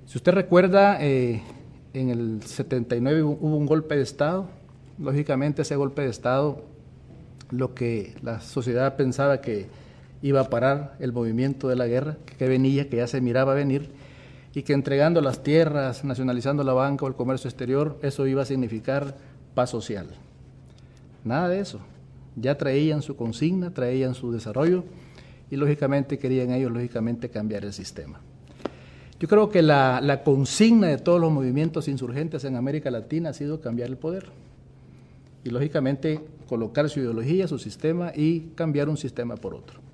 Si usted recuerda, en el 79 hubo un golpe de Estado. Lógicamente ese golpe de Estado, lo que la sociedad pensaba que iba a parar el movimiento de la guerra, que venía, que ya se miraba venir, y que entregando las tierras, nacionalizando la banca o el comercio exterior, eso iba a significar paz social. Nada de eso. Ya traían su consigna, traían su desarrollo, y lógicamente querían ellos, cambiar el sistema. Yo creo que la consigna de todos los movimientos insurgentes en América Latina ha sido cambiar el poder. Y lógicamente colocar su ideología, su sistema y cambiar un sistema por otro.